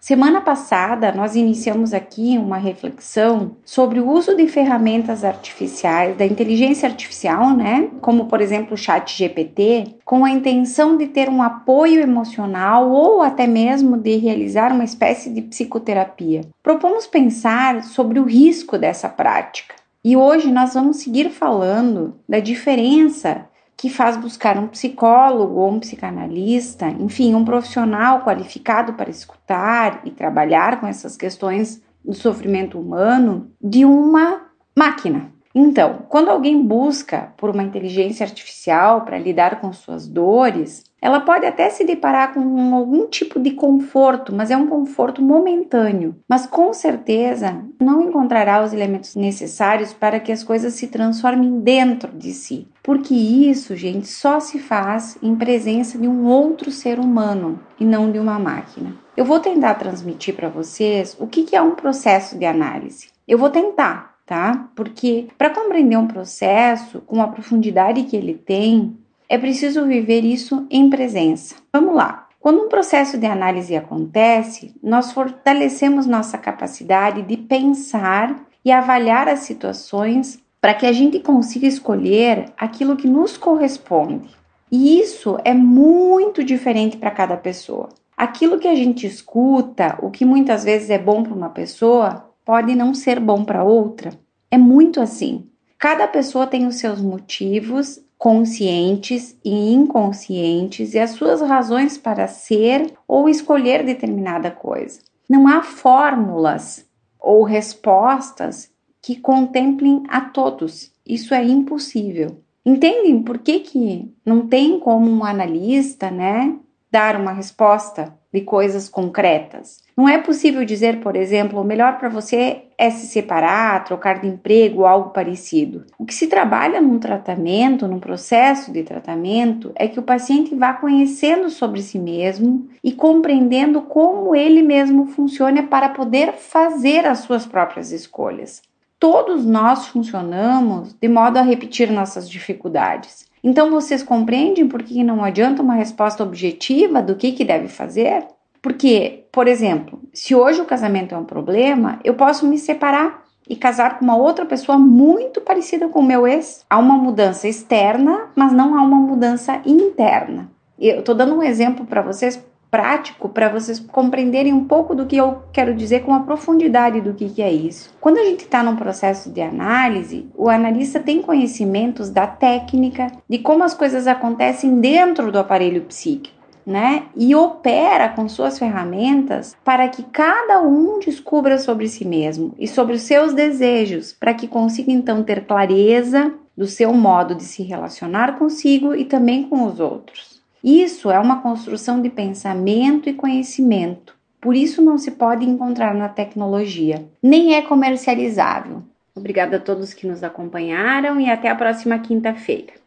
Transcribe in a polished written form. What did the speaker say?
Semana passada, nós iniciamos aqui uma reflexão sobre o uso de ferramentas artificiais, da inteligência artificial, né? Como, por exemplo, o ChatGPT, com a intenção de ter um apoio emocional ou até mesmo de realizar uma espécie de psicoterapia. Propomos pensar sobre o risco dessa prática. E hoje nós vamos seguir falando da diferença que faz buscar um psicólogo ou um psicanalista, enfim, um profissional qualificado para escutar e trabalhar com essas questões do sofrimento humano, de uma máquina. Então, quando alguém busca por uma inteligência artificial para lidar com suas dores, ela pode até se deparar com algum tipo de conforto, mas é um conforto momentâneo. Mas com certeza não encontrará os elementos necessários para que as coisas se transformem dentro de si. Porque isso, gente, só se faz em presença de um outro ser humano e não de uma máquina. Eu vou tentar transmitir para vocês o que é um processo de análise. Eu vou tentar, tá? Porque para compreender um processo com a profundidade que ele tem, é preciso viver isso em presença. Vamos lá. Quando um processo de análise acontece, nós fortalecemos nossa capacidade de pensar e avaliar as situações para que a gente consiga escolher aquilo que nos corresponde. E isso é muito diferente para cada pessoa. Aquilo que a gente escuta, o que muitas vezes é bom para uma pessoa, pode não ser bom para outra. É muito assim. Cada pessoa tem os seus motivos conscientes e inconscientes e as suas razões para ser ou escolher determinada coisa. Não há fórmulas ou respostas que contemplem a todos. Isso é impossível. Entendem por que não tem como um analista, dar uma resposta de coisas concretas? Não é possível dizer, por exemplo, o melhor para você é se separar, trocar de emprego ou algo parecido. O que se trabalha num tratamento, num processo de tratamento, é que o paciente vá conhecendo sobre si mesmo e compreendendo como ele mesmo funciona para poder fazer as suas próprias escolhas. Todos nós funcionamos de modo a repetir nossas dificuldades. Então vocês compreendem por que não adianta uma resposta objetiva do que deve fazer? Porque, por exemplo, se hoje o casamento é um problema, eu posso me separar e casar com uma outra pessoa muito parecida com o meu ex. Há uma mudança externa, mas não há uma mudança interna. Eu estou dando um exemplo para vocês prático, para vocês compreenderem um pouco do que eu quero dizer com a profundidade do que é isso. Quando a gente está num processo de análise, o analista tem conhecimentos da técnica, de como as coisas acontecem dentro do aparelho psíquico, e opera com suas ferramentas para que cada um descubra sobre si mesmo e sobre os seus desejos, para que consiga então ter clareza do seu modo de se relacionar consigo e também com os outros. Isso é uma construção de pensamento e conhecimento, por isso não se pode encontrar na tecnologia, nem é comercializável. Obrigada a todos que nos acompanharam e até a próxima quinta-feira.